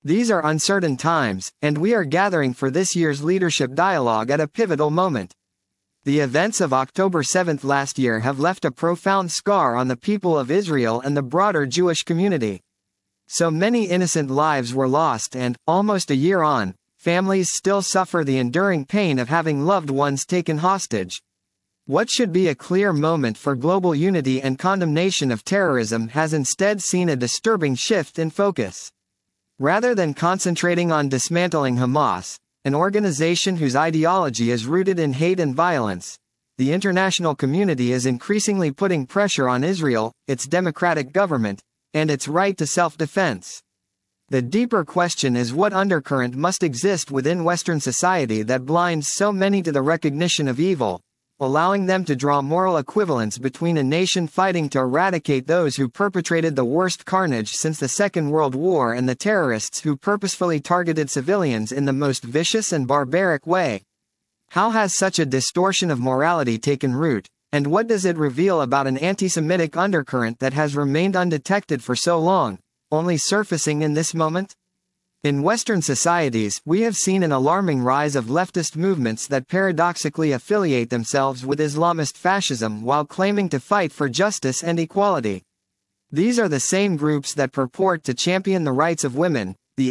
These are uncertain times, and we are gathering for this year's leadership dialogue at a pivotal moment. The events of October 7 last year have left a profound scar on the people of Israel and the broader Jewish community. So many innocent lives were lost and, almost a year on, families still suffer the enduring pain of having loved ones taken hostage. What should be a clear moment for global unity and condemnation of terrorism has instead seen a disturbing shift in focus. Rather than concentrating on dismantling Hamas, an organization whose ideology is rooted in hate and violence, the international community is increasingly putting pressure on Israel, its democratic government, and its right to self-defense. The deeper question is what undercurrent must exist within Western society that blinds so many to the recognition of evil, allowing them to draw moral equivalence between a nation fighting to eradicate those who perpetrated the worst carnage since the Second World War and the terrorists who purposefully targeted civilians in the most vicious and barbaric way. How has such a distortion of morality taken root, and what does it reveal about an anti-Semitic undercurrent that has remained undetected for so long, only surfacing in this moment? In Western societies, we have seen an alarming rise of leftist movements that paradoxically affiliate themselves with Islamist fascism while claiming to fight for justice and equality. These are the same groups that purport to champion the rights of women, the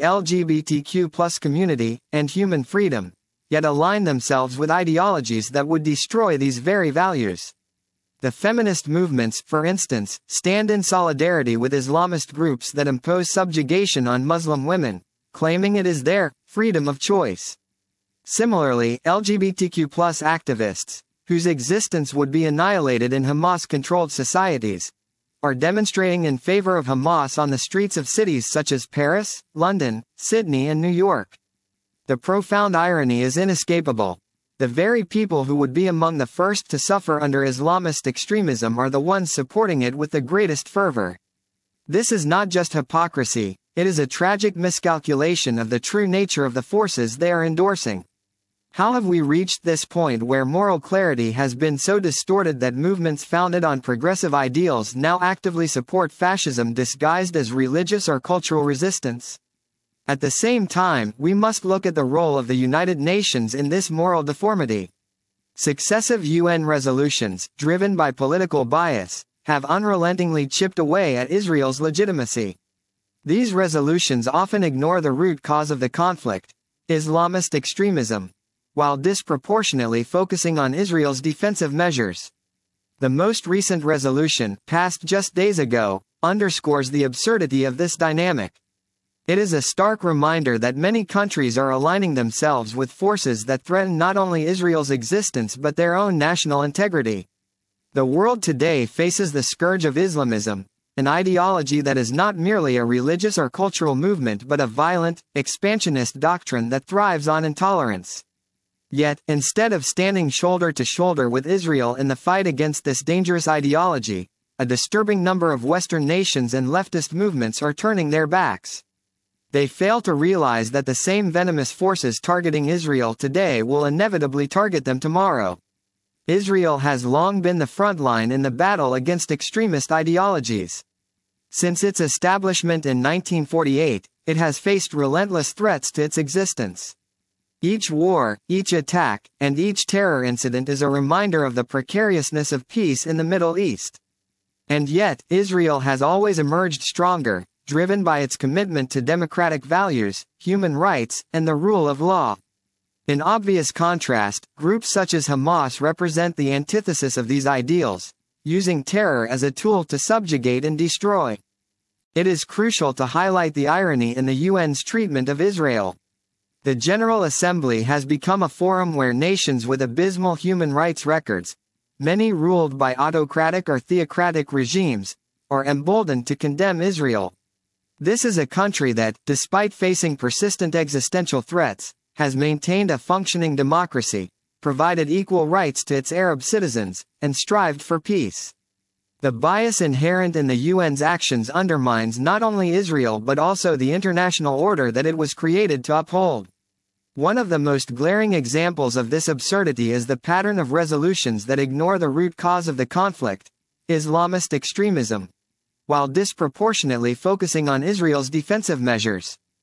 LGBTQ+ community, and human freedom, yet align themselves with ideologies that would destroy these very values. The feminist movements, for instance, stand in solidarity with Islamist groups that impose subjugation on Muslim women, claiming it is their freedom of choice. Similarly, LGBTQ+ activists, whose existence would be annihilated in Hamas-controlled societies, are demonstrating in favor of Hamas on the streets of cities such as Paris, London, Sydney and New York. The profound irony is inescapable. The very people who would be among the first to suffer under Islamist extremism are the ones supporting it with the greatest fervor. This is not just hypocrisy, it is a tragic miscalculation of the true nature of the forces they are endorsing. How have we reached this point where moral clarity has been so distorted that movements founded on progressive ideals now actively support fascism disguised as religious or cultural resistance? At the same time, we must look at the role of the United Nations in this moral deformity. Successive UN resolutions, driven by political bias, have unrelentingly chipped away at Israel's legitimacy. These resolutions often ignore the root cause of the conflict, Islamist extremism, while disproportionately focusing on Israel's defensive measures. The most recent resolution, passed just days ago, underscores the absurdity of this dynamic. It is a stark reminder that many countries are aligning themselves with forces that threaten not only Israel's existence but their own national integrity. The world today faces the scourge of Islamism, an ideology that is not merely a religious or cultural movement but a violent, expansionist doctrine that thrives on intolerance. Yet, instead of standing shoulder to shoulder with Israel in the fight against this dangerous ideology, a disturbing number of Western nations and leftist movements are turning their backs. They fail to realize that the same venomous forces targeting Israel today will inevitably target them tomorrow. Israel has long been the front line in the battle against extremist ideologies. Since its establishment in 1948, it has faced relentless threats to its existence. Each war, each attack, and each terror incident is a reminder of the precariousness of peace in the Middle East. And yet, Israel has always emerged stronger, driven by its commitment to democratic values, human rights, and the rule of law. In obvious contrast, groups such as Hamas represent the antithesis of these ideals, using terror as a tool to subjugate and destroy. It is crucial to highlight the irony in the UN's treatment of Israel. The General Assembly has become a forum where nations with abysmal human rights records, many ruled by autocratic or theocratic regimes, are emboldened to condemn Israel. This is a country that, despite facing persistent existential threats, has maintained a functioning democracy, provided equal rights to its Arab citizens, and strived for peace. The bias inherent in the UN's actions undermines not only Israel but also the international order that it was created to uphold. One of the most glaring examples of this absurdity is the pattern of resolutions that ignore the root cause of the conflict, Islamist extremism, while disproportionately focusing on Israel's defensive measures.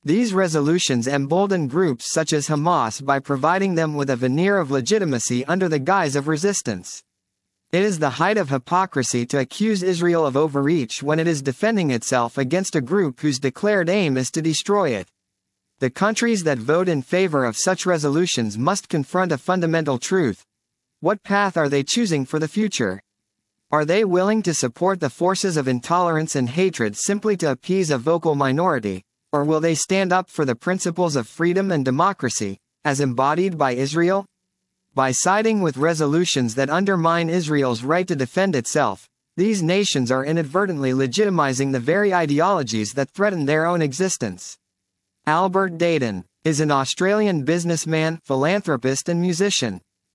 These resolutions embolden groups such as Hamas by providing them with a veneer of legitimacy under the guise of resistance. It is the height of hypocrisy to accuse Israel of overreach when it is defending itself against a group whose declared aim is to destroy it. The countries that vote in favor of such resolutions must confront a fundamental truth. What path are they choosing for the future? Are they willing to support the forces of intolerance and hatred simply to appease a vocal minority, or will they stand up for the principles of freedom and democracy, as embodied by Israel? By siding with resolutions that undermine Israel's right to defend itself, these nations are inadvertently legitimizing the very ideologies that threaten their own existence. Albert Dayton is an Australian businessman, philanthropist and musician.